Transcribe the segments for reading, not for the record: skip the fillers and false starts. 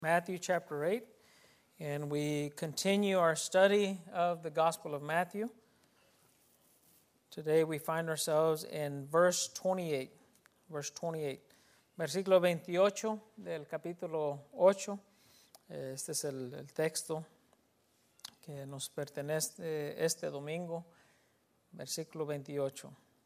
Matthew chapter 8, and we continue our study of the Gospel of Matthew. Today we find ourselves in verse 28. Versículo 28 del capítulo 8. Este es el texto que nos pertenece este domingo, versículo 28.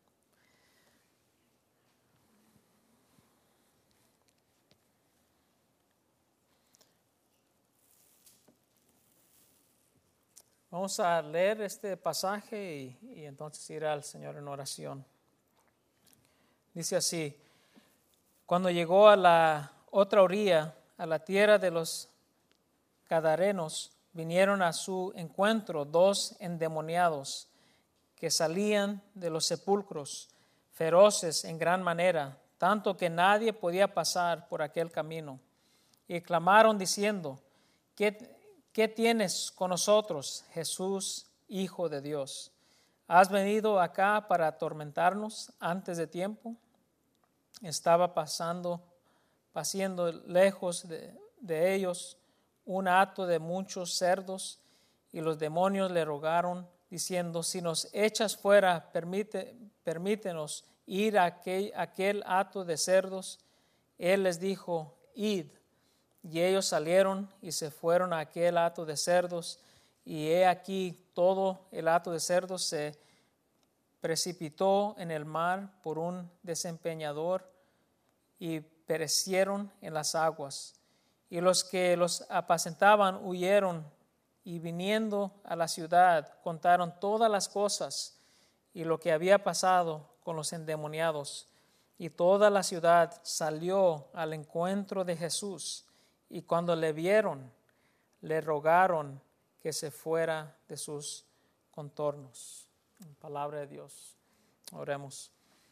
Vamos a leer este pasaje y entonces ir al Señor en oración. Dice así: cuando llegó a la otra orilla, a la tierra de los Gadarenos, vinieron a su encuentro dos endemoniados que salían de los sepulcros, feroces en gran manera, tanto que nadie podía pasar por aquel camino. Y clamaron diciendo: ¿Qué tienes con nosotros, Jesús, Hijo de Dios? ¿Has venido acá para atormentarnos antes de tiempo? Estaba paseando lejos de ellos un hato de muchos cerdos, y los demonios le rogaron, diciendo: si nos echas fuera, permítenos ir a aquel hato de cerdos. Él les dijo: id. Y ellos salieron y se fueron a aquel hato de cerdos, y he aquí todo el hato de cerdos se precipitó en el mar por un desempeñador y perecieron en las aguas. Y los que los apacentaban huyeron, y viniendo a la ciudad contaron todas las cosas y lo que había pasado con los endemoniados. Y toda la ciudad salió al encuentro de Jesús, y cuando le vieron, le rogaron que se fuera de sus contornos. Palabra de Dios. Oremos.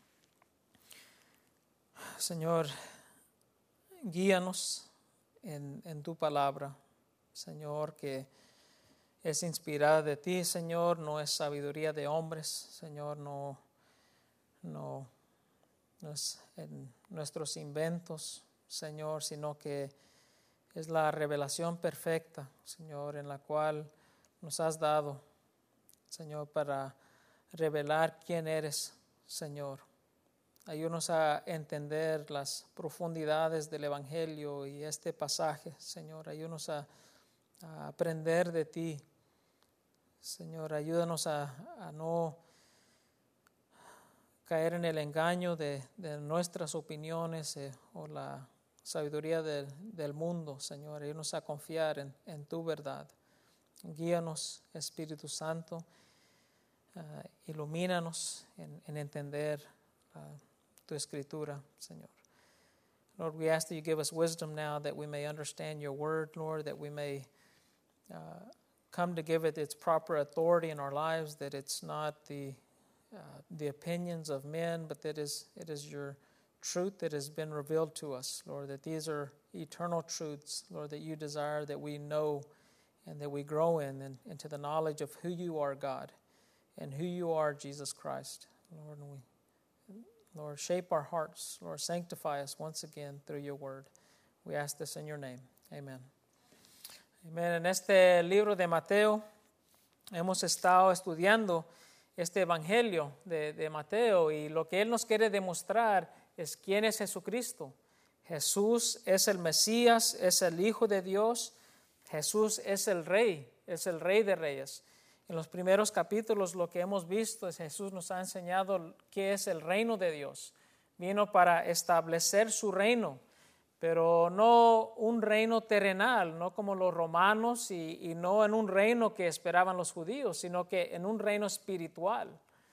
Señor, guíanos en tu palabra, Señor, que es inspirada de ti, Señor, no es sabiduría de hombres, Señor, no es en nuestros inventos, Señor, sino que es la revelación perfecta, Señor, en la cual nos has dado, Señor, para revelar quién eres, Señor. Ayúdanos a entender las profundidades del Evangelio y este pasaje, Señor. Ayúdanos a aprender de ti, Señor. Ayúdanos a no caer en el engaño de nuestras opiniones o la sabiduría del mundo, Señor. Ayúdanos a confiar en tu verdad. Guíanos, Espíritu Santo. Ilumínanos en entender tu escritura, Señor. Lord, we ask that you give us wisdom now that we may understand your word, Lord, that we may come to give it its proper authority in our lives, that it's not the opinions of men, but that it is your truth that has been revealed to us, Lord, that these are eternal truths, Lord, that you desire that we know and that we grow into the knowledge of who you are, God, and who you are, Jesus Christ, Lord. And Lord, shape our hearts, Lord, sanctify us once again through your word. We ask this in your name. Amen. Amen. En este libro de Mateo hemos estado estudiando este evangelio de Mateo, y lo que él nos quiere demostrar es quién es Jesucristo. Jesús es el Mesías, es el Hijo de Dios. Jesús es el Rey de Reyes. En los primeros capítulos lo que hemos visto es Jesús nos ha enseñado qué es el reino de Dios. Vino para establecer su reino, pero no un reino terrenal, no como los romanos y no en un reino que esperaban los judíos, sino que en un reino espiritual.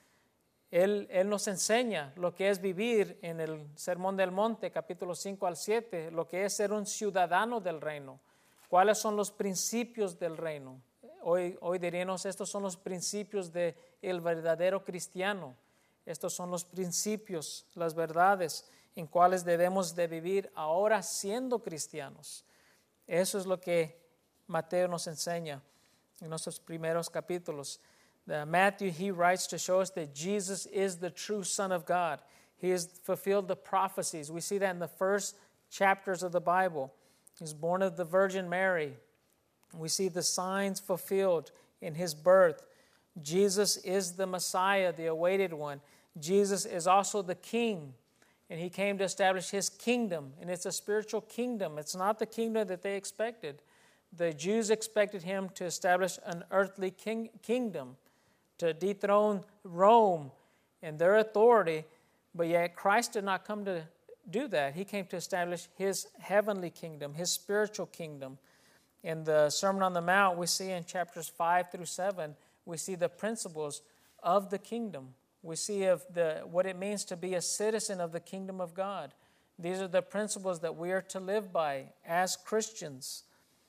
Él nos enseña lo que es vivir en el Sermón del Monte, capítulos 5 al 7, lo que es ser un ciudadano del reino. ¿Cuáles son los principios del reino? Hoy diríamos, estos son los principios del verdadero cristiano. Estos son los principios, las verdades en cuales debemos de vivir ahora siendo cristianos. Eso es lo que Mateo nos enseña en nuestros primeros capítulos. Matthew, he writes to show us that Jesus is the true Son of God. He has fulfilled the prophecies. We see that in the first chapters of the Bible. He was born of the Virgin Mary. We see the signs fulfilled in his birth. Jesus is the Messiah, the awaited one. Jesus is also the King, and he came to establish his kingdom, and it's a spiritual kingdom. It's not the kingdom that they expected. The Jews expected him to establish an earthly kingdom, to dethrone Rome and their authority, but yet Christ did not come to do that. He came to establish his heavenly kingdom, his spiritual kingdom. In the Sermon on the Mount, we see in chapters 5 through 7, we see the principles of the kingdom. We see what it means to be a citizen of the kingdom of God. These are the principles that we are to live by as Christians.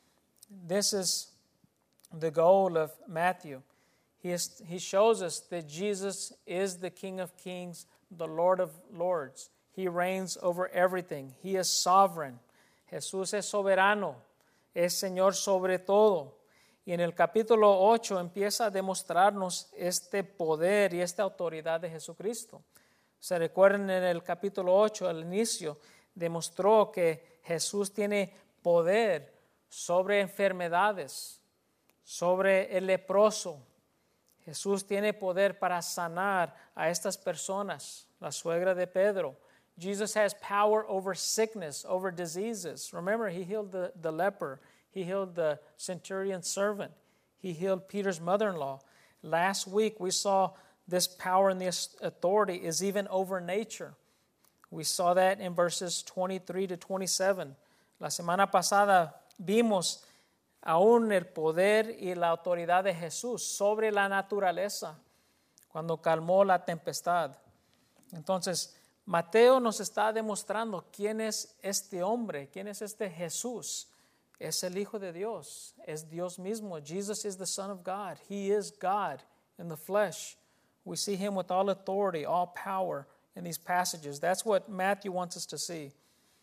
This is the goal of Matthew. He shows us that Jesus is the King of Kings, the Lord of Lords. He reigns over everything. He is sovereign. Jesús es soberano. Es Señor sobre todo. Y en el capítulo 8 empieza a demostrarnos este poder y esta autoridad de Jesucristo. Se recuerdan en el capítulo 8, al inicio, demostró que Jesús tiene poder sobre enfermedades, sobre el leproso. Jesús tiene poder para sanar a estas personas, la suegra de Pedro. Jesus has power over sickness, over diseases. Remember, he healed the leper. He healed the centurion's servant. He healed Peter's mother-in-law. Last week, we saw this power and this authority is even over nature. We saw that in verses 23 to 27. La semana pasada vimos aún el poder y la autoridad de Jesús sobre la naturaleza cuando calmó la tempestad. Entonces, Mateo nos está demostrando quién es este hombre, quién es este Jesús. Es el Hijo de Dios, es Dios mismo. Jesus is the Son of God. He is God in the flesh. We see him with all authority, all power in these passages. That's what Matthew wants us to see.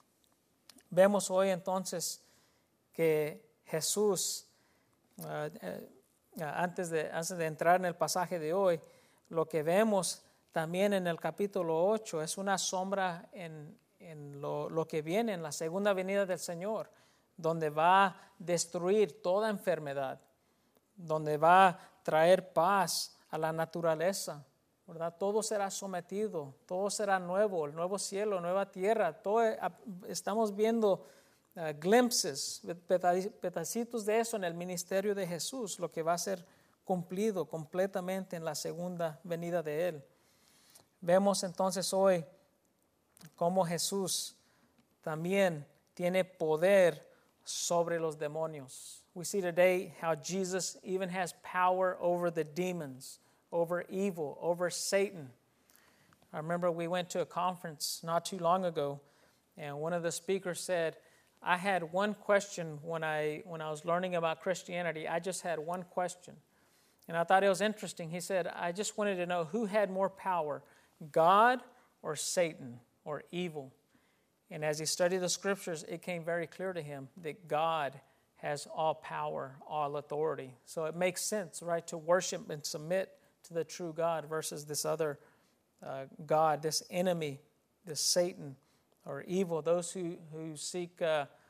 Vemos hoy entonces que Jesús, antes de entrar en el pasaje de hoy, lo que vemos también en el capítulo 8 es una sombra en lo que viene en la segunda venida del Señor, donde va a destruir toda enfermedad, donde va a traer paz a la naturaleza, ¿verdad? Todo será sometido, todo será nuevo, el nuevo cielo, nueva tierra. Estamos viendo glimpses, pedacitos de eso en el ministerio de Jesús, lo que va a ser cumplido completamente en la segunda venida de Él. Vemos entonces hoy cómo Jesús también tiene poder sobre los demonios. We see today how Jesus even has power over the demons, over evil, over Satan. I remember we went to a conference not too long ago, and one of the speakers said, I had one question when I was learning about Christianity. I just had one question. And I thought it was interesting. He said, I just wanted to know who had more power, God or Satan or evil. And as he studied the scriptures, it came very clear to him that God has all power, all authority. So it makes sense, right, to worship and submit to the true God versus this other God, this enemy, this Satan or evil, those who seek,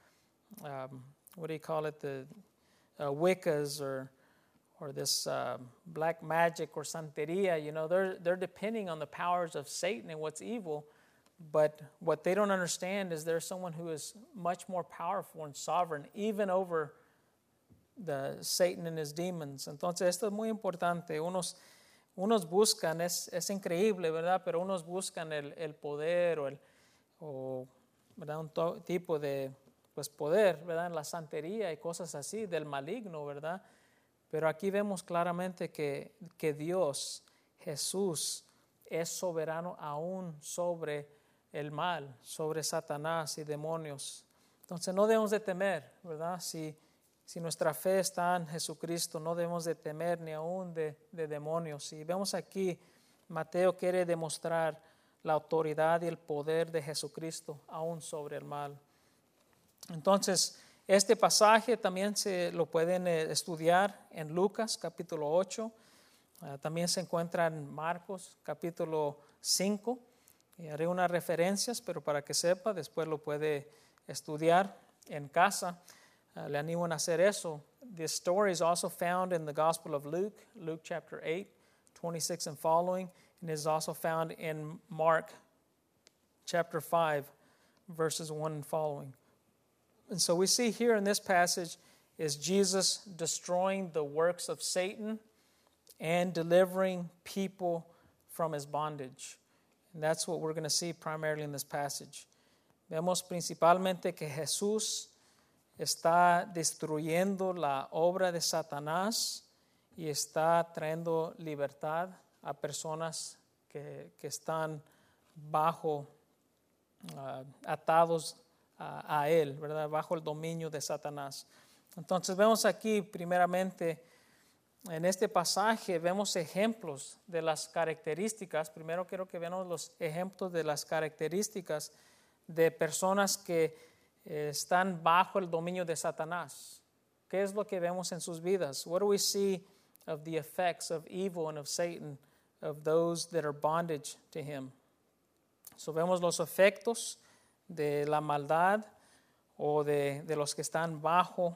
what do you call it, the Wiccas or this black magic or Santeria. You know, they're depending on the powers of Satan and what's evil. But what they don't understand is there's someone who is much more powerful and sovereign, even over the Satan and his demons. Entonces, esto es muy importante. Unos buscan, es increíble, ¿verdad? Pero unos buscan el poder ¿verdad? Un tipo de poder, ¿verdad? En la santería y cosas así, del maligno, ¿verdad? Pero aquí vemos claramente que Dios, Jesús, es soberano aún sobre el mal, sobre Satanás y demonios. Entonces no debemos de temer, ¿verdad? Si nuestra fe está en Jesucristo, no debemos de temer ni aún de demonios. Y vemos aquí, Mateo quiere demostrar la autoridad y el poder de Jesucristo aún sobre el mal. Entonces, este pasaje también se lo pueden estudiar en Lucas capítulo 8. También se encuentra en Marcos capítulo 5. Y haré unas referencias, pero para que sepa, después lo puede estudiar. en casa, le animo a hacer eso. This story is also found in the Gospel of Luke, Luke chapter 8, 26 and following, and is also found in Mark chapter 5, verses 1 and following. And so we see here in this passage is Jesus destroying the works of Satan and delivering people from his bondage. And that's what we're going to see primarily in this passage. Vemos principalmente que Jesús está destruyendo la obra de Satanás y está trayendo libertad a personas que están bajo, atados a él, ¿verdad? Bajo el dominio de Satanás. Entonces vemos aquí primeramente en este pasaje vemos ejemplos de las características. Primero quiero que veamos los ejemplos de las características de personas que están bajo el dominio de Satanás. ¿Qué es lo que vemos en sus vidas? What do we see of the effects of evil and of Satan, of those that are bondage to him? So vemos los efectos de la maldad o de los que están bajo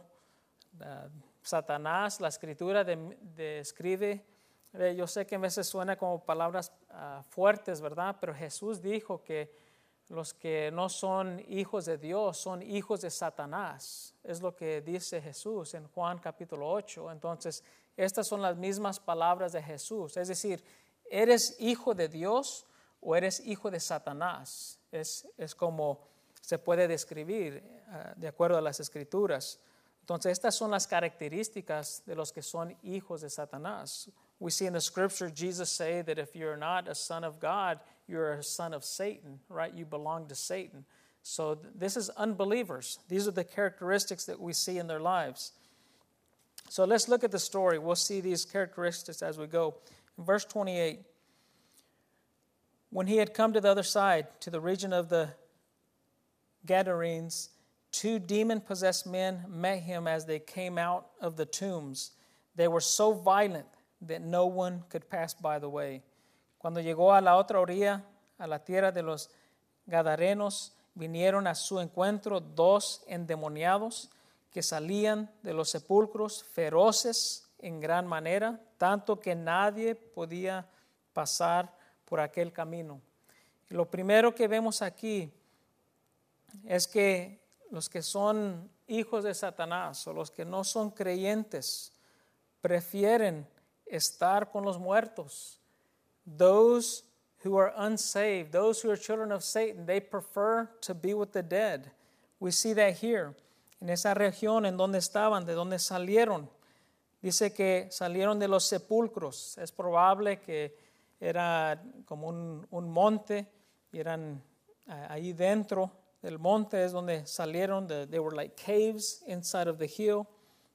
Satanás. La escritura describe, yo sé que a veces suena como palabras fuertes, ¿verdad? Pero Jesús dijo que los que no son hijos de Dios son hijos de Satanás. Es lo que dice Jesús en Juan capítulo 8. Entonces, estas son las mismas palabras de Jesús. Es decir, ¿eres hijo de Dios o eres hijo de Satanás? Es como se puede describir de acuerdo a las escrituras. Entonces, estas son las características de los que son hijos de Satanás. We see in the scripture Jesus say that if you're not a son of God, you're a son of Satan, right? You belong to Satan. So this is unbelievers. These are the characteristics that we see in their lives. So let's look at the story. We'll see these characteristics as we go. In verse 28, when he had come to the other side, to the region of the Gadarenes, 2 demon-possessed men met him as they came out of the tombs. They were so violent that no one could pass by the way. Cuando llegó a la otra orilla, a la tierra de los Gadarenos, vinieron a su encuentro 2 endemoniados que salían de los sepulcros feroces en gran manera, tanto que nadie podía pasar por aquel camino. Y lo primero que vemos aquí es que los que son hijos de Satanás o los que no son creyentes prefieren estar con los muertos. Those who are unsaved, those who are children of Satan, they prefer to be with the dead. We see that here, en esa región en donde estaban, de donde salieron. Dice que salieron de los sepulcros. Es probable que era como un monte, y eran ahí dentro del monte es donde salieron. They were like caves inside of the hill,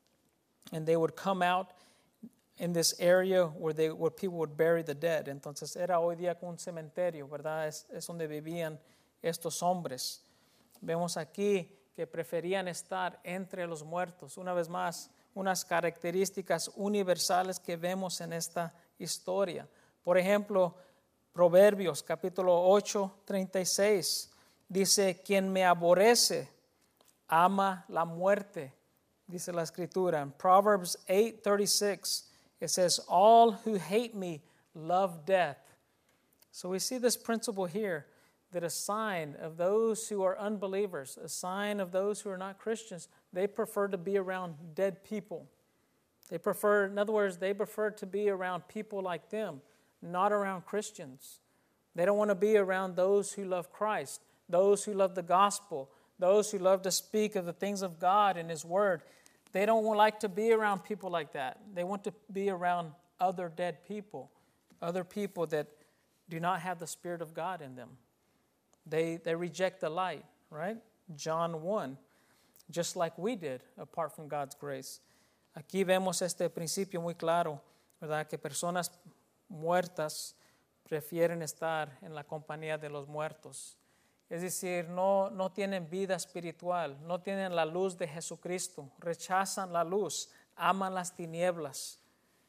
and they would come out in this area where people would bury the dead. Entonces era hoy día como un cementerio, ¿verdad? Es donde vivían estos hombres. Vemos aquí que preferían estar entre los muertos. Una vez más, unas características universales que vemos en esta historia. Por ejemplo, Proverbios capítulo 8, 36 dice: quien me aborrece ama la muerte, dice la escritura. En Proverbs 8:36 it says, all who hate me love death. So we see this principle here, that a sign of those who are unbelievers, a sign of those who are not Christians, they prefer to be around dead people. They prefer, in other words, they prefer to be around people like them, not around Christians. They don't want to be around those who love Christ, those who love the gospel, those who love to speak of the things of God and His Word. They don't like to be around people like that. They want to be around other dead people, other people that do not have the Spirit of God in them. They reject the light, right? John 1, just like we did apart from God's grace. Aquí vemos este principio muy claro, ¿verdad? Que personas muertas prefieren estar en la compañía de los muertos. Es decir, no tienen vida espiritual, no tienen la luz de Jesucristo, rechazan la luz, aman las tinieblas.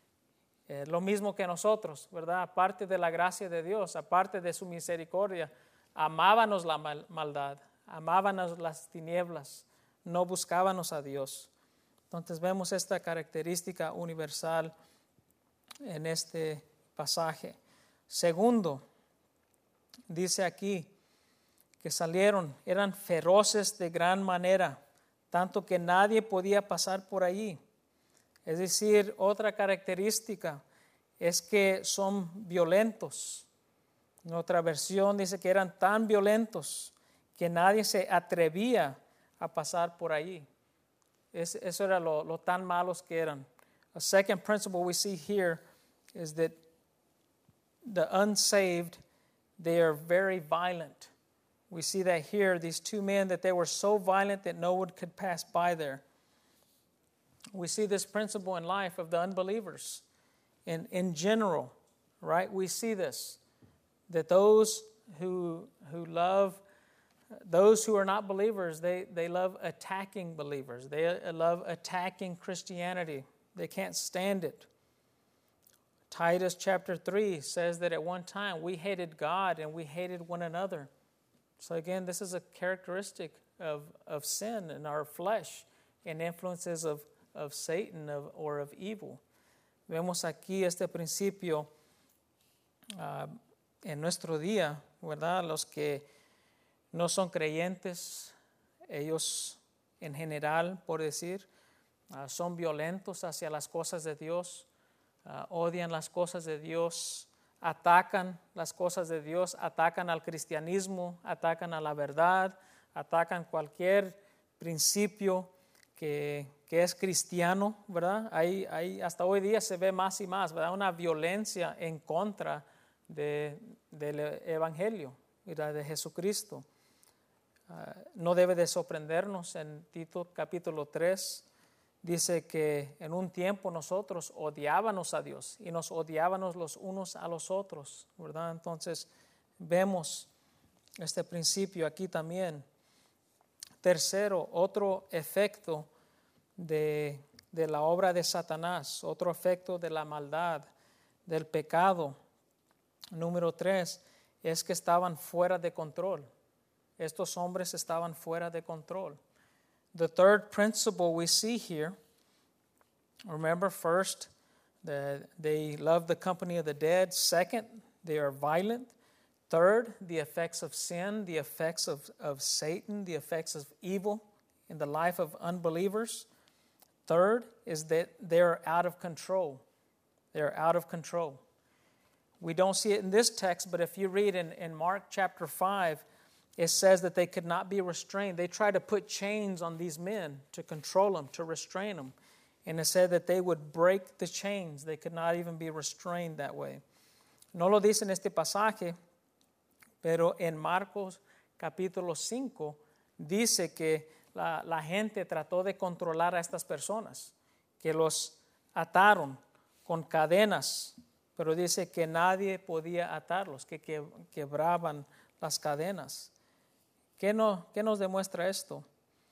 Lo mismo que nosotros, ¿verdad? Aparte de la gracia de Dios, aparte de su misericordia, amábamos la maldad, amábamos las tinieblas, no buscábamos a Dios. Entonces vemos esta característica universal en este pasaje. Segundo, dice aquí que eran feroces de gran manera, tanto que nadie podía pasar por allí. Es decir, otra característica es que son violentos. En otra versión dice que eran tan violentos que nadie se atrevía a pasar por allí. Eso era lo tan malos que eran. A second principle we see here is that the unsaved, they are very violent. We see that here, these two men, that they were so violent that no one could pass by there. We see this principle in life of the unbelievers. In general, right? We see this, that those who love, those who are not believers, they love attacking believers. They love attacking Christianity. They can't stand it. Titus chapter 3 says that at one time we hated God and we hated one another. So again, this is a characteristic of sin in our flesh and influences of Satan or of evil. Vemos aquí este principio en nuestro día, ¿verdad? Los que no son creyentes, ellos en general, por decir, son violentos hacia las cosas de Dios, odian las cosas de Dios, atacan las cosas de Dios, atacan al cristianismo, atacan a la verdad, atacan cualquier principio que es cristiano, ¿verdad? Ahí hasta hoy día se ve más y más, ¿verdad? Una violencia en contra del Evangelio, ¿verdad? De Jesucristo. No debe de sorprendernos. En Tito capítulo 3 dice que en un tiempo nosotros odiábamos a Dios y nos odiábamos los unos a los otros, ¿verdad? Entonces vemos este principio aquí también. Tercero, otro efecto de la obra de Satanás, otro efecto de la maldad, del pecado. Número 3, es que estaban fuera de control. Estos hombres estaban fuera de control. The third principle we see here, remember, first, they love the company of the dead. Second, they are violent. Third, the effects of sin, the effects of Satan, the effects of evil in the life of unbelievers. Third is that they're out of control. They're out of control. We don't see it in this text, but if you read in Mark chapter 5, it says that they could not be restrained. They tried to put chains on these men to control them, to restrain them. And it said that they would break the chains. They could not even be restrained that way. No lo dice en este pasaje, pero en Marcos capítulo 5 dice que la gente trató de controlar a estas personas, que los ataron con cadenas, pero dice que nadie podía atarlos, que quebraban las cadenas. ¿Qué nos demuestra esto?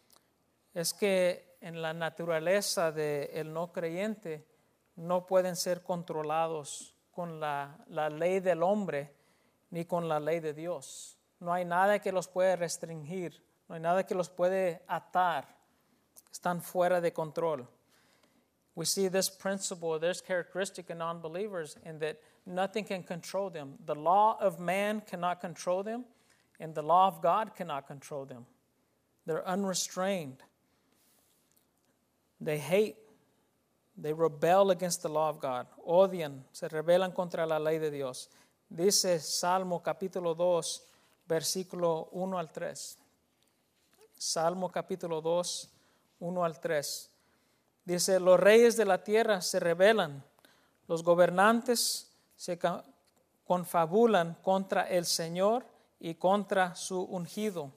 Es que en la naturaleza del no creyente no pueden ser controlados con la ley del hombre ni con la ley de Dios. No hay nada que los puede restringir, no hay nada que los puede atar. Están fuera de control. We see this principle, this characteristic in non-believers, in that nothing can control them. The law of man cannot control them, and the law of God cannot control them. They're unrestrained. They hate. They rebel against the law of God. Odian, se rebelan contra la ley de Dios. Dice Salmo capítulo 2, versículo 1 al 3. Salmo capítulo 2, 1 al 3. Dice, los reyes de la tierra se rebelan, los gobernantes se confabulan contra el Señor y contra su ungido.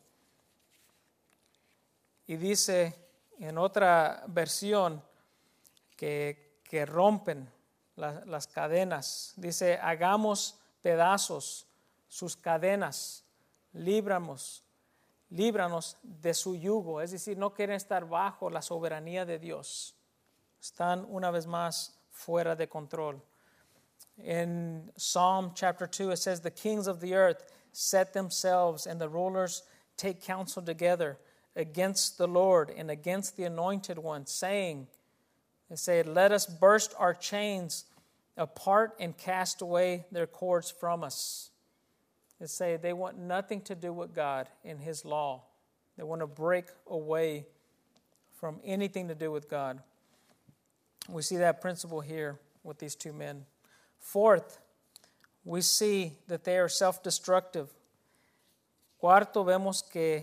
Y dice en otra versión que rompen las cadenas. Dice, hagamos pedazos sus cadenas, líbranos de su yugo. Es decir, no quieren estar bajo la soberanía de Dios. Están una vez más fuera de control. In Psalm chapter 2 it says, the kings of the earth set themselves and the rulers take counsel together against the Lord and against the Anointed One, saying, they say, let us burst our chains apart and cast away their cords from us. They say they want nothing to do with God and His law. They want to break away from anything to do with God. We see that principle here with these two men. Fourth, we see that they are self-destructive. Cuarto, vemos que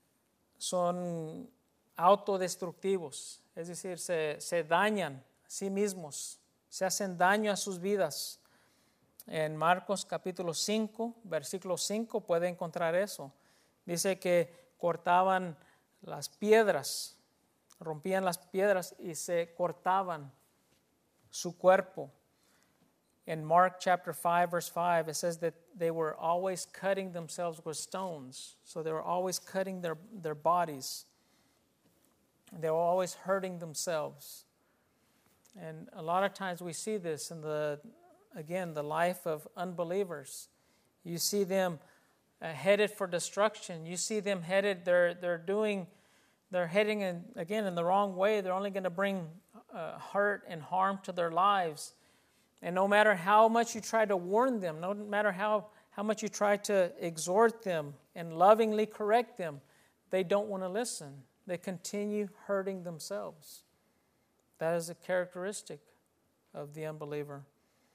son autodestructivos, es decir, se dañan a sí mismos, se hacen daño a sus vidas. En Marcos capítulo 5, versículo 5, puede encontrar eso. Dice que cortaban las piedras, rompían las piedras y se cortaban su cuerpo. In Mark chapter 5, verse 5, it says that they were always cutting themselves with stones. So they were always cutting their bodies. They were always hurting themselves. And a lot of times we see this in the life of unbelievers. You see them headed for destruction. You see them headed, they're heading in the wrong way. They're only going to bring hurt and harm to their lives. And no matter how much you try to warn them, no matter how much you try to exhort them and lovingly correct them, they don't want to listen. They continue hurting themselves. That is a characteristic of the unbeliever.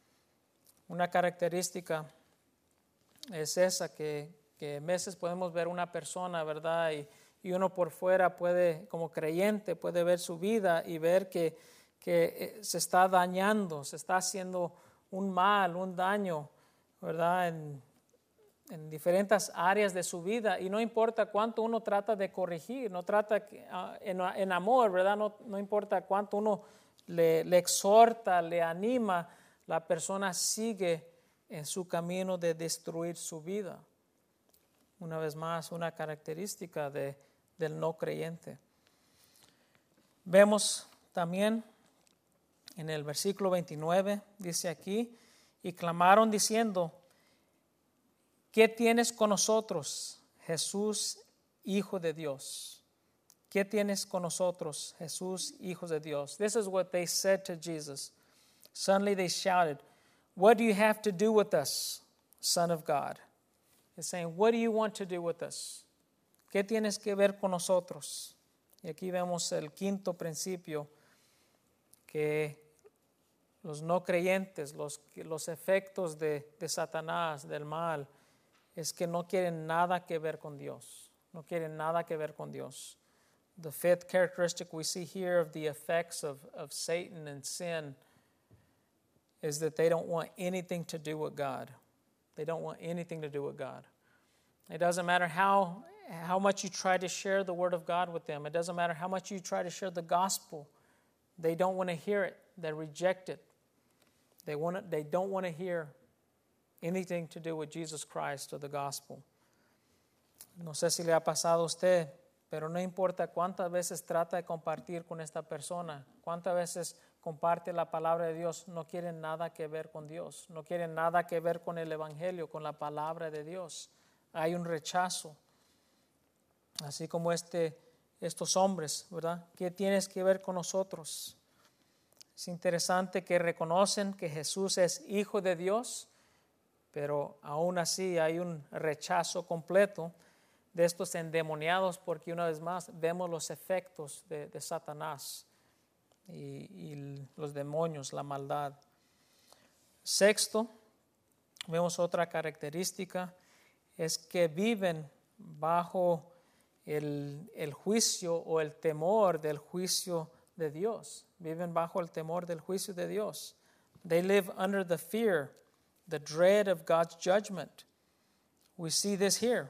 Una característica es esa que a veces podemos ver una persona, ¿verdad? Y uno por fuera puede, como creyente, puede ver su vida y ver que se está dañando, se está haciendo un mal, un daño, ¿verdad? En diferentes áreas de su vida, y no importa cuánto uno trata de corregir, no trata en amor, ¿verdad? No importa cuánto uno le exhorta, le anima, la persona sigue en su camino de destruir su vida. Una vez más, una característica del no creyente. Vemos también en el versículo 29, dice aquí, y clamaron diciendo, ¿qué tienes con nosotros, Jesús, Hijo de Dios? ¿Qué tienes con nosotros, Jesús, Hijo de Dios? This is what they said to Jesus. Suddenly they shouted, what do you have to do with us, Son of God? They're saying, what do you want to do with us? ¿Qué tienes que ver con nosotros? Y aquí vemos el quinto principio, que los no creyentes, los efectos de Satanás, del mal, es que no quieren nada que ver con Dios. No quieren nada que ver con Dios. The fifth characteristic we see here of the effects of Satan and sin is that they don't want anything to do with God. They don't want anything to do with God. It doesn't matter how much you try to share the Word of God with them. It doesn't matter how much you try to share the gospel. They don't want to hear it. They reject it. They don't want to hear anything to do with Jesus Christ or the gospel. No sé si le ha pasado a usted, pero no importa cuántas veces trata de compartir con esta persona, cuántas veces comparte la palabra de Dios, no quieren nada que ver con Dios, no quieren nada que ver con el Evangelio, con la palabra de Dios. Hay un rechazo, así como estos hombres, ¿verdad? ¿Qué tienes que ver con nosotros? Es interesante que reconocen que Jesús es Hijo de Dios, pero aún así hay un rechazo completo de estos endemoniados, porque una vez más vemos los efectos de Satanás y los demonios, la maldad. Sexto, vemos otra característica, es que viven bajo el juicio o el temor del juicio de Dios. Viven bajo el temor del juicio de Dios. They live under the fear, the dread of God's judgment. We see this here.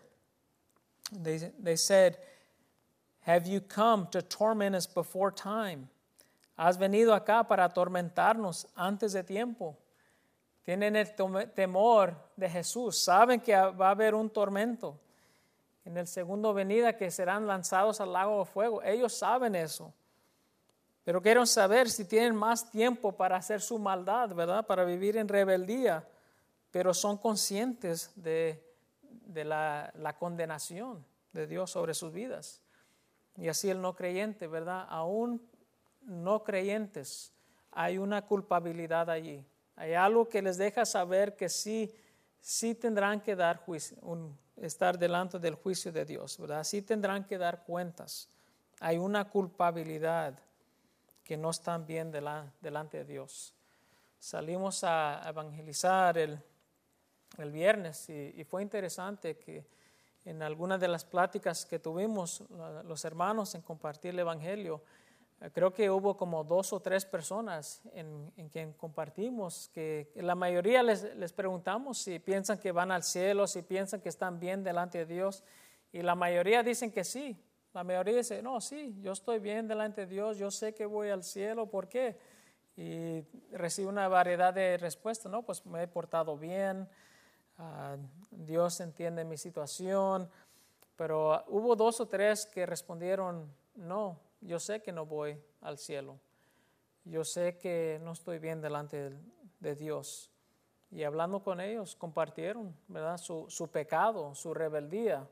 They said, have you come to torment us before time? ¿Has venido acá para atormentarnos antes de tiempo? Tienen el temor de Jesús. Saben que va a haber un tormento en el segundo venida, que serán lanzados al lago de fuego. Ellos saben eso. Pero quieren saber si tienen más tiempo para hacer su maldad, ¿verdad? Para vivir en rebeldía. Pero son conscientes de la condenación de Dios sobre sus vidas. Y así el no creyente, ¿verdad? Aún no creyentes, hay una culpabilidad allí. Hay algo que les deja saber que sí tendrán que dar juicio, estar delante del juicio de Dios, ¿verdad? Sí tendrán que dar cuentas. Hay una culpabilidad que no están bien delante de Dios. Salimos a evangelizar el viernes y fue interesante que en algunas de las pláticas que tuvimos los hermanos en compartir el evangelio, creo que hubo como 2 o 3 personas en quien compartimos, que la mayoría les preguntamos si piensan que van al cielo, si piensan que están bien delante de Dios, y la mayoría dicen que sí. La mayoría dice, no, sí, yo estoy bien delante de Dios, yo sé que voy al cielo, ¿por qué? Y recibe una variedad de respuestas, no, pues me he portado bien, Dios entiende mi situación, pero hubo 2 o 3 que respondieron, no, yo sé que no voy al cielo, yo sé que no estoy bien delante de Dios. Y hablando con ellos, compartieron, ¿verdad?, su pecado, su rebeldía.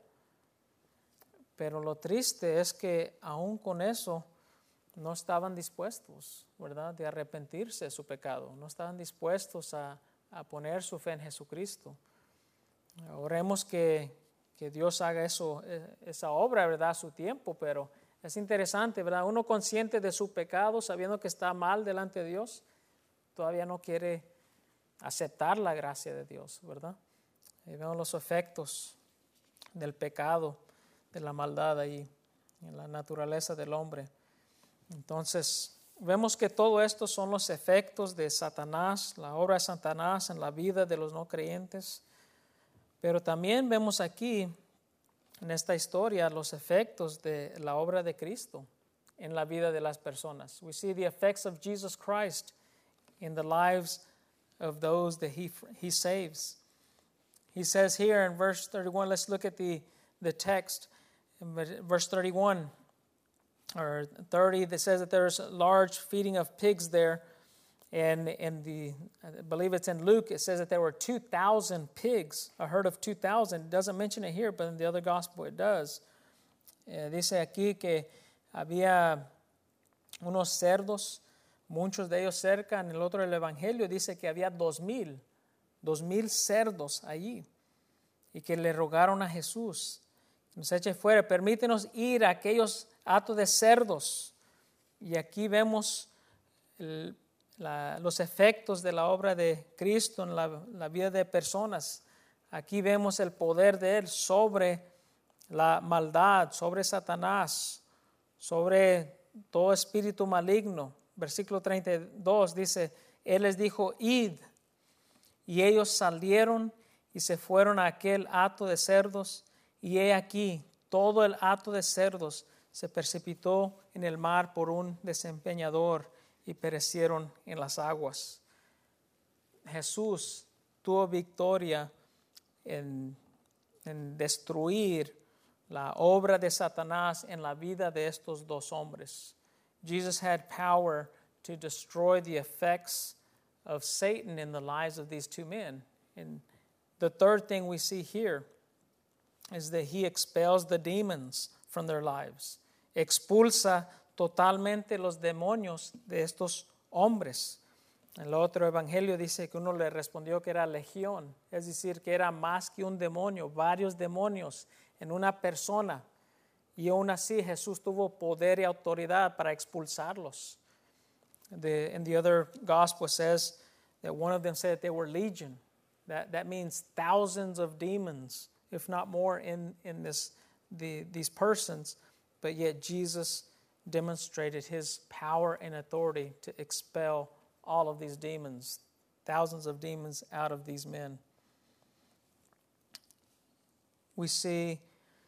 Pero lo triste es que aún con eso no estaban dispuestos, ¿verdad?, de arrepentirse de su pecado, no estaban dispuestos a poner su fe en Jesucristo. Oremos que Dios haga esa obra, ¿verdad?, a su tiempo, pero es interesante, ¿verdad? Uno consciente de su pecado, sabiendo que está mal delante de Dios, todavía no quiere aceptar la gracia de Dios, ¿verdad? Y vemos los efectos del pecado, de la maldad ahí, en la naturaleza del hombre. Entonces, vemos que todo esto son los efectos de Satanás, la obra de Satanás en la vida de los no creyentes. Pero también vemos aquí, en esta historia, los efectos de la obra de Cristo en la vida de las personas. We see the effects of Jesus Christ in the lives of those that he saves. He says here in verse 31, let's look at the text. In verse 31 or 30, that says that there's a large feeding of pigs there. And I believe it's in Luke, it says that there were 2,000 pigs, a herd of 2,000. It doesn't mention it here, but in the other gospel it does. Dice aquí que había unos cerdos, muchos de ellos cerca. En el otro del Evangelio dice que había 2,000 cerdos allí, y que le rogaron a Jesús, nos eche fuera, permítenos ir a aquellos hatos de cerdos. Y aquí vemos los efectos de la obra de Cristo en la vida de personas. Aquí vemos el poder de Él sobre la maldad, sobre Satanás, sobre todo espíritu maligno. Versículo 32 dice, Él les dijo, id. Y ellos salieron y se fueron a aquel hato de cerdos, y he aquí, todo el hato de cerdos se precipitó en el mar por un desempeñador y perecieron en las aguas. Jesús tuvo victoria en destruir la obra de Satanás en la vida de estos 2 hombres. Jesus had power to destroy the effects of Satan in the lives of these 2 men. And the third thing we see here is that he expels the demons from their lives. Expulsa totalmente los demonios de estos hombres. En el otro evangelio dice que uno le respondió que era legión, es decir, que era más que un demonio, varios demonios en una persona. Y aún así Jesús tuvo poder y autoridad para expulsarlos. In the other gospel says that one of them said that they were legion. That means thousands of demons, if not more, in these persons. But yet Jesus demonstrated his power and authority to expel all of these demons, thousands of demons out of these men. We see,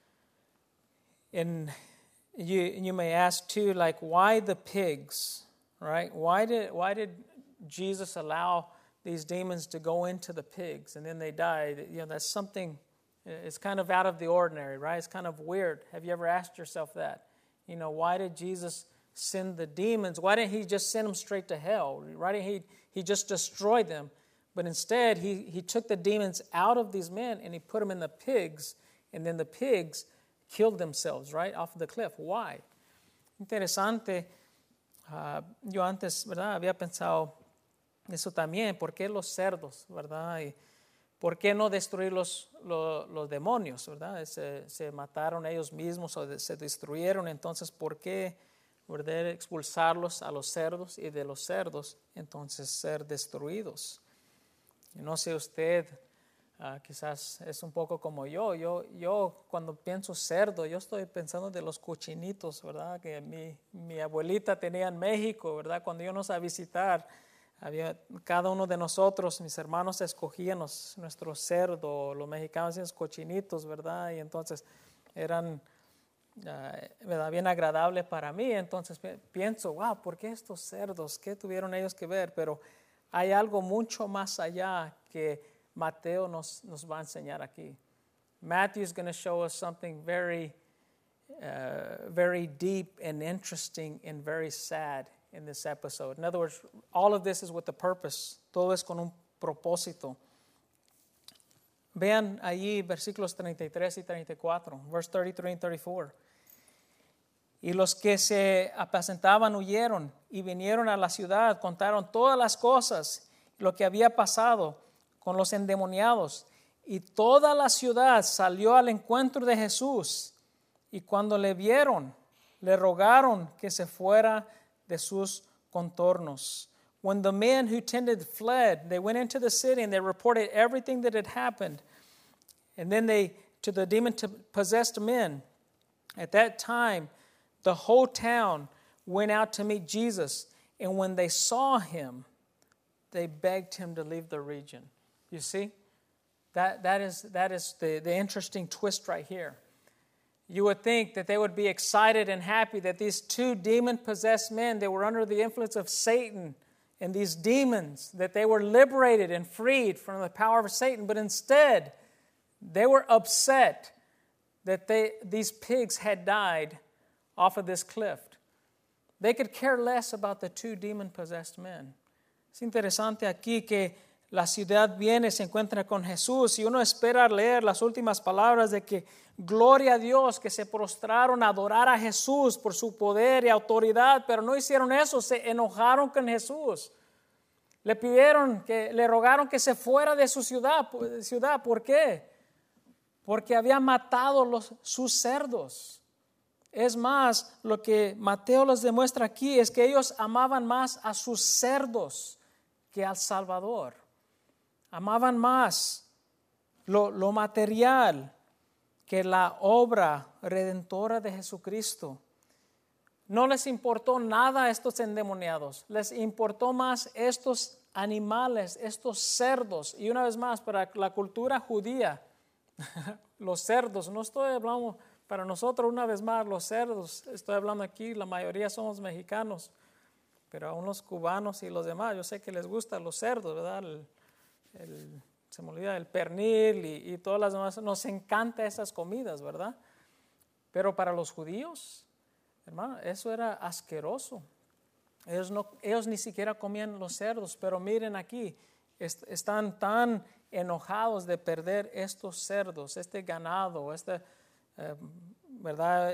and you may ask too, like, why the pigs, right? Why did Jesus allow these demons to go into the pigs and then they died? You know, that's something, it's kind of out of the ordinary, right? It's kind of weird. Have you ever asked yourself that? You know, why did Jesus send the demons? Why didn't he just send them straight to hell? Why didn't he just destroy them? But instead, he took the demons out of these men and he put them in the pigs, and then the pigs killed themselves right off the cliff. Why? Interesante. Yo antes, ¿verdad? Había pensado eso también. ¿Por qué los cerdos, verdad? Y ¿por qué no destruir los demonios, verdad? Se mataron ellos mismos o se destruyeron. Entonces, ¿por qué, verdad, expulsarlos a los cerdos y de los cerdos entonces ser destruidos? Y no sé usted, quizás es un poco como yo cuando pienso cerdo, yo estoy pensando de los cochinitos, ¿verdad? Que mi abuelita tenía en México, ¿verdad? Cuando íbamos a visitar, cada uno de nosotros, mis hermanos, escogían nuestro cerdo, los mexicanos hacían cochinitos, ¿verdad? Y entonces eran ¿verdad? Bien agradables para mí. Entonces pienso, wow, ¿por qué estos cerdos? ¿Qué tuvieron ellos que ver? Pero hay algo mucho más allá que Mateo nos va a enseñar aquí. Matthew is going to show us something very, very deep and interesting and very sad in this episode. In other words, all of this is with a purpose. Todo es con un propósito. Vean allí versículos 33 y 34, verse 33 and 34. Y los que se apacentaban huyeron y vinieron a la ciudad, contaron todas las cosas, lo que había pasado con los endemoniados. Y toda la ciudad salió al encuentro de Jesús. Y cuando le vieron, le rogaron que se fuera de sus contornos. When the men who tended fled, they went into the city and they reported everything that had happened. And then to the demon-possessed men, at that time, the whole town went out to meet Jesus. And when they saw him, they begged him to leave the region. You see? That is the interesting twist right here. You would think that they would be excited and happy that these two demon-possessed men, they were under the influence of Satan and these demons, that they were liberated and freed from the power of Satan. But instead, they were upset that these pigs had died off of this cliff. They could care less about the two demon-possessed men. Es interesante aquí que la ciudad viene, se encuentra con Jesús y uno espera leer las últimas palabras de que gloria a Dios, que se prostraron a adorar a Jesús por su poder y autoridad, pero no hicieron eso, se enojaron con Jesús. Le rogaron que se fuera de su ciudad. ¿Por qué? Porque había matado sus cerdos. Es más, lo que Mateo les demuestra aquí es que ellos amaban más a sus cerdos que al Salvador. Amaban más lo material que la obra redentora de Jesucristo. No les importó nada a estos endemoniados, les importó más estos animales, estos cerdos. Y una vez más, para la cultura judía, los cerdos, no estoy hablando para nosotros una vez más, los cerdos, estoy hablando aquí, la mayoría somos mexicanos, pero a unos cubanos y los demás, yo sé que les gustan los cerdos, ¿verdad? Se me olvida el pernil y todas las demás, nos encanta esas comidas, ¿verdad? Pero para los judíos, hermano, eso era asqueroso. Ellos ni siquiera comían los cerdos, pero miren aquí, están tan enojados de perder estos cerdos, este ganado, ¿verdad?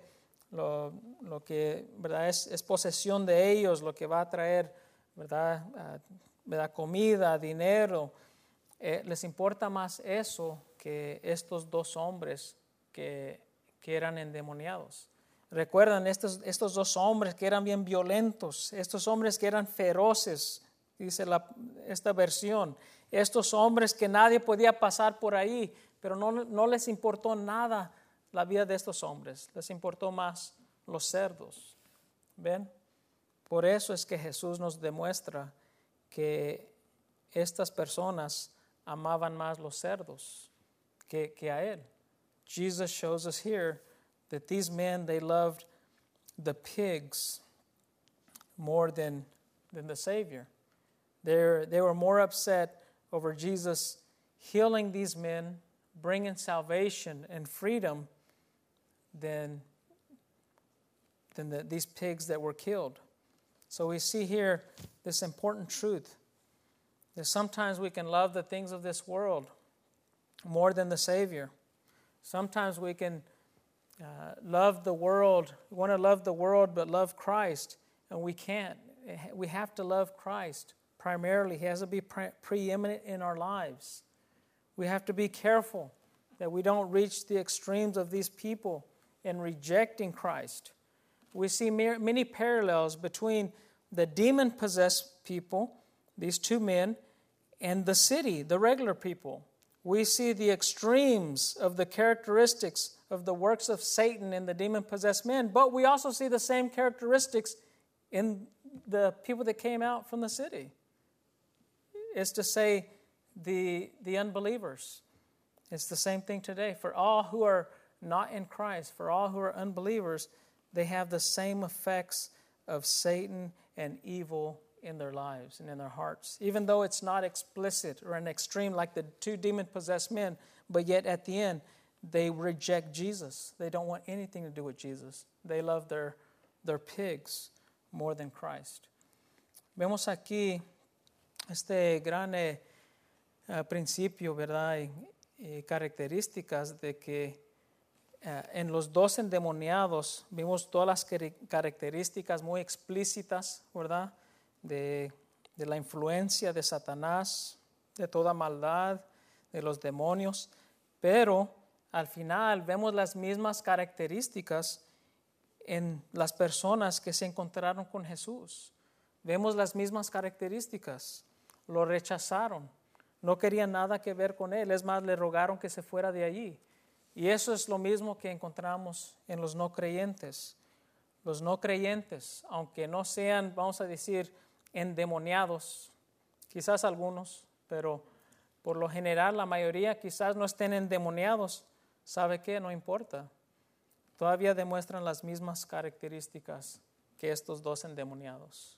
Lo que, ¿verdad? Es posesión de ellos, lo que va a traer, ¿verdad? Comida, dinero. Les importa más eso que estos dos hombres que eran endemoniados. Recuerdan estos dos hombres que eran bien violentos, estos hombres que eran feroces, dice esta versión, estos hombres que nadie podía pasar por ahí, pero no les importó nada la vida de estos hombres, les importó más los cerdos. ¿Ven? Por eso es que Jesús nos demuestra que estas personas amaban más los cerdos que a Él. Jesus shows us here that these men, they loved the pigs more than the Savior. They were more upset over Jesus healing these men, bringing salvation and freedom than these pigs that were killed. So we see here this important truth that sometimes we can love the things of this world more than the Savior. Sometimes we can love the world. We want to love the world but love Christ, and we can't. We have to love Christ primarily. He has to be preeminent in our lives. We have to be careful that we don't reach the extremes of these people in rejecting Christ. We see many parallels between the demon-possessed people, these two men, and the city, the regular people. We see the extremes of the characteristics of the works of Satan in the demon-possessed men, but we also see the same characteristics in the people that came out from the city. It's to say, the unbelievers. It's the same thing today. For all who are not in Christ, for all who are unbelievers, they have the same effects of Satan and evil in their lives and in their hearts. Even though it's not explicit or an extreme like the two demon-possessed men, but yet at the end, they reject Jesus. They don't want anything to do with Jesus. They love their pigs more than Christ. Vemos aquí este gran principio, ¿verdad? Y características de que en los dos endemoniados vimos todas las características muy explícitas, ¿verdad? De la influencia de Satanás, de toda maldad, de los demonios, pero al final vemos las mismas características en las personas que se encontraron con Jesús. Vemos las mismas características. Lo rechazaron, no querían nada que ver con él, es más, le rogaron que se fuera de allí. Y eso es lo mismo que encontramos en los no creyentes. Los no creyentes, aunque no sean, vamos a decir, endemoniados, quizás algunos, pero por lo general la mayoría quizás no estén endemoniados. ¿Sabe qué? No importa. Todavía demuestran las mismas características que estos dos endemoniados.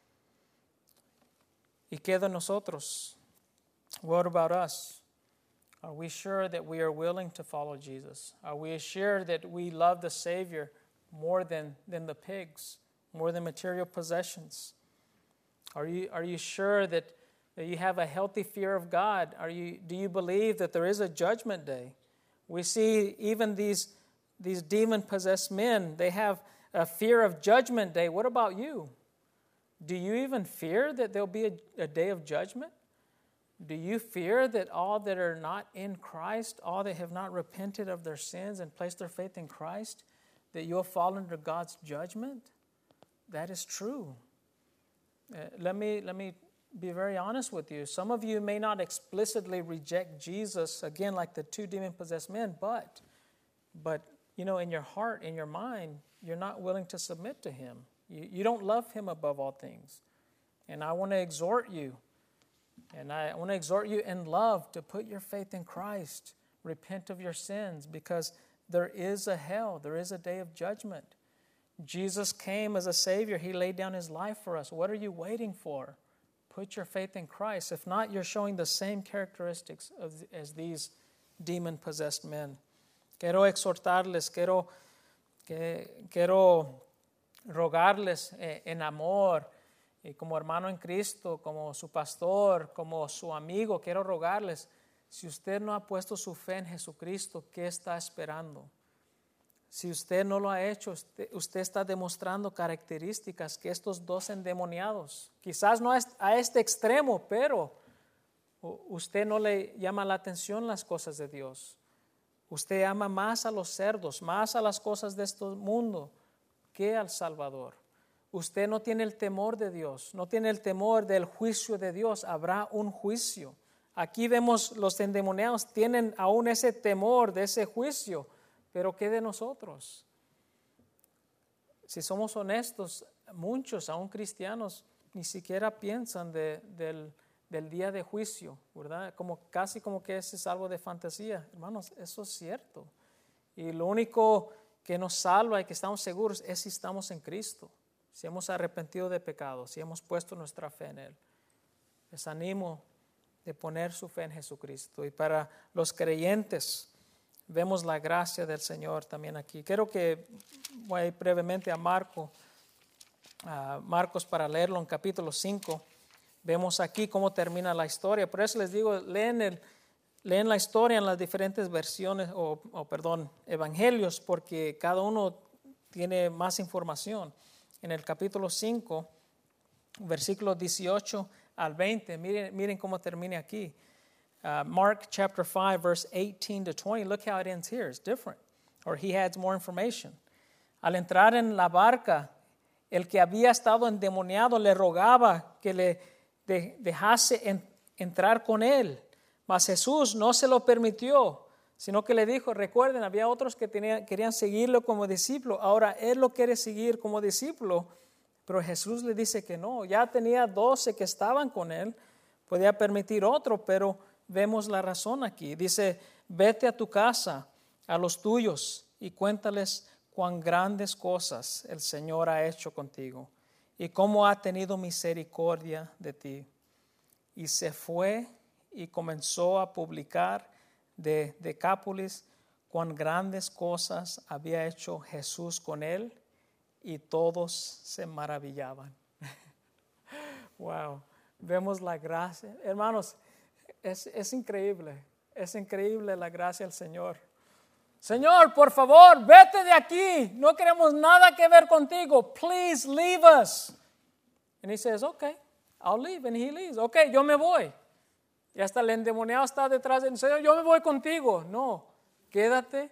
¿Y qué de nosotros? What about us? Are we sure that we are willing to follow Jesus? Are we sure that we love the Savior more than the pigs, more than material possessions? Are you sure that you have a healthy fear of God? Do you believe that there is a judgment day? We see even these demon-possessed men, they have a fear of judgment day. What about you? Do you even fear that there'll be a day of judgment? Do you fear that all that are not in Christ, all that have not repented of their sins and placed their faith in Christ, that you'll fall under God's judgment? That is true. Let me be very honest with you. Some of you may not explicitly reject Jesus, again, like the two demon-possessed men, but you know, in your heart, in your mind, you're not willing to submit to him. You don't love him above all things. And I want to exhort you, in love to put your faith in Christ. Repent of your sins, because there is a hell. There is a day of judgment. Jesus came as a Savior. He laid down his life for us. What are you waiting for? Put your faith in Christ. If not, you're showing the same characteristics as these demon-possessed men. Quiero exhortarles, quiero rogarles en amor, y como hermano en Cristo, como su pastor, como su amigo, quiero rogarles, si usted no ha puesto su fe en Jesucristo, ¿qué está esperando? Si usted no lo ha hecho, usted está demostrando características que estos dos endemoniados, quizás no a este extremo, pero usted no le llama la atención las cosas de Dios. Usted ama más a los cerdos, más a las cosas de este mundo que al Salvador. Usted no tiene el temor de Dios, no tiene el temor del juicio de Dios. Habrá un juicio. Aquí vemos los endemoniados tienen aún ese temor de ese juicio, pero ¿qué de nosotros? Si somos honestos, muchos, aún cristianos, ni siquiera piensan del día de juicio, ¿verdad? Casi como que ese es algo de fantasía. Hermanos, eso es cierto. Y lo único que nos salva y que estamos seguros es si estamos en Cristo, si hemos arrepentido de pecado, si hemos puesto nuestra fe en Él. Les animo de poner su fe en Jesucristo. Y para los creyentes, vemos la gracia del Señor también aquí. Quiero que voy a ir brevemente a Marcos para leerlo en capítulo 5. Vemos aquí cómo termina la historia. Por eso les digo, leen leen la historia en las diferentes versiones, evangelios, porque cada uno tiene más información. En el capítulo 5, versículos 18 al 20, miren cómo termina aquí. Mark chapter 5, verse 18 to 20, look how it ends here. It's different. Or he adds more information. Al entrar en la barca, el que había estado endemoniado le rogaba que le dejase entrar con él. Mas Jesús no se lo permitió, sino que le dijo, recuerden, había otros que querían seguirlo como discípulo. Ahora él lo quiere seguir como discípulo, pero Jesús le dice que no. Ya tenía 12 que estaban con él, podía permitir otro, pero vemos la razón aquí. Dice, vete a tu casa, a los tuyos, y cuéntales cuán grandes cosas el Señor ha hecho contigo y cómo ha tenido misericordia de ti. Y se fue y comenzó a publicar de Decápolis cuán grandes cosas había hecho Jesús con él, y todos se maravillaban. Wow, vemos la gracia. Hermanos, es increíble la gracia del Señor. Señor, por favor, vete de aquí. No queremos nada que ver contigo. Please leave us. And he says, okay, I'll leave. And he leaves. Okay, yo me voy. Y hasta el endemoniado está detrás de él. Señor, yo me voy contigo. No, quédate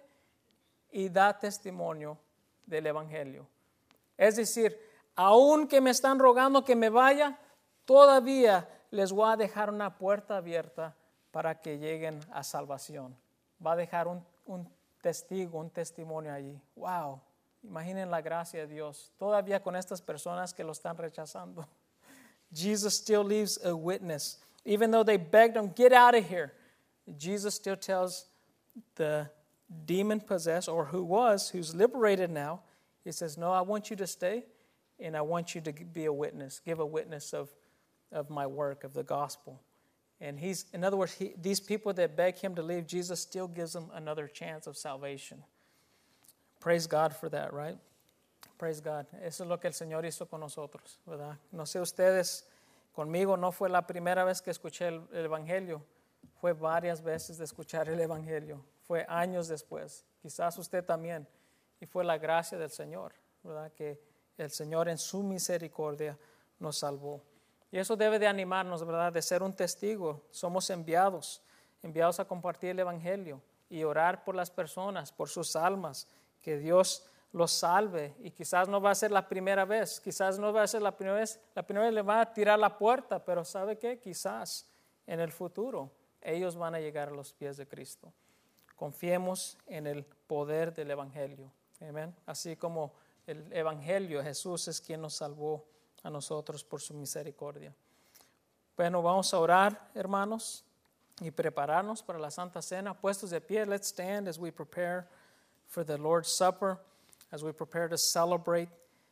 y da testimonio del evangelio. Es decir, aun que me están rogando que me vaya, todavía les voy a dejar una puerta abierta para que lleguen a salvación. Va a dejar un testigo, un testimonio allí. Wow, imaginen la gracia de Dios. Todavía con estas personas que lo están rechazando, Jesus still leaves a witness. Even though they begged him, get out of here, Jesus still tells the demon-possessed, or who's liberated now, he says, no, I want you to stay, and I want you to be a witness, give a witness of my work, of the gospel. And in other words, these people that beg him to leave, Jesus still gives them another chance of salvation. Praise God for that, right? Praise God. Eso es lo que el Señor hizo con nosotros, ¿verdad? No sé ustedes, conmigo no fue la primera vez que escuché el Evangelio. Fue varias veces de escuchar el Evangelio. Fue años después. Quizás usted también. Y fue la gracia del Señor, ¿verdad? Que el Señor en su misericordia nos salvó. Y eso debe de animarnos, ¿verdad? De ser un testigo. Somos enviados a compartir el Evangelio y orar por las personas, por sus almas, que Dios los salve. Y quizás no va a ser la primera vez, la primera vez le va a tirar la puerta, pero ¿sabe qué? Quizás en el futuro ellos van a llegar a los pies de Cristo. Confiemos en el poder del Evangelio. Amén. Así como el Evangelio, Jesús es quien nos salvó a nosotros por su misericordia. Bueno, vamos a orar, hermanos, y prepararnos para la Santa Cena. Puestos de pie, let's stand as we prepare for the Lord's Supper, as we prepare to celebrate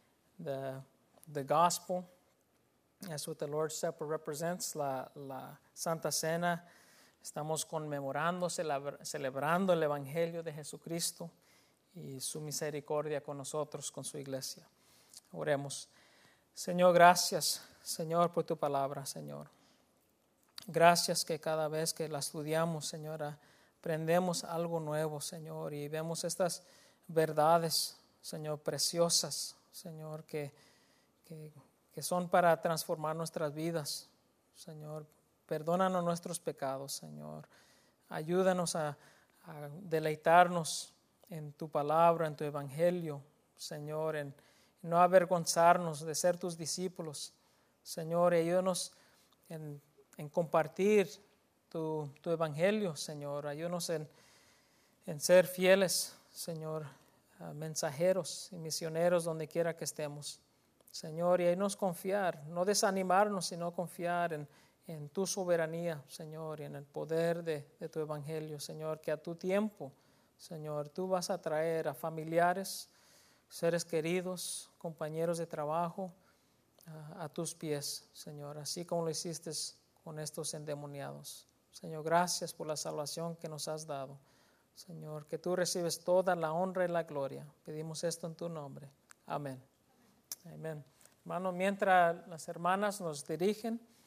the gospel. That's what the Lord's Supper represents, la Santa Cena. Estamos conmemorando, celebrando el Evangelio de Jesucristo y su misericordia con nosotros, con su iglesia. Oremos. Señor, gracias, Señor, por tu palabra, Señor. Gracias que cada vez que la estudiamos, Señor, aprendemos algo nuevo, Señor, y vemos estas verdades, Señor, preciosas, Señor, que son para transformar nuestras vidas, Señor. Perdónanos nuestros pecados, Señor. Ayúdanos a deleitarnos en tu palabra, en tu evangelio, Señor, en no avergonzarnos de ser tus discípulos, Señor. Ayúdanos en compartir tu evangelio, Señor. Ayúdanos en ser fieles, Señor, mensajeros y misioneros donde quiera que estemos, Señor. Y ayúdanos confiar, no desanimarnos, sino confiar en tu soberanía, Señor, y en el poder de tu evangelio, Señor, que a tu tiempo, Señor, tú vas a traer a familiares, seres queridos, compañeros de trabajo, a tus pies, Señor, así como lo hiciste con estos endemoniados. Señor, gracias por la salvación que nos has dado. Señor, que tú recibes toda la honra y la gloria. Pedimos esto en tu nombre. Amén. Amén. Hermano, mientras las hermanas nos dirigen,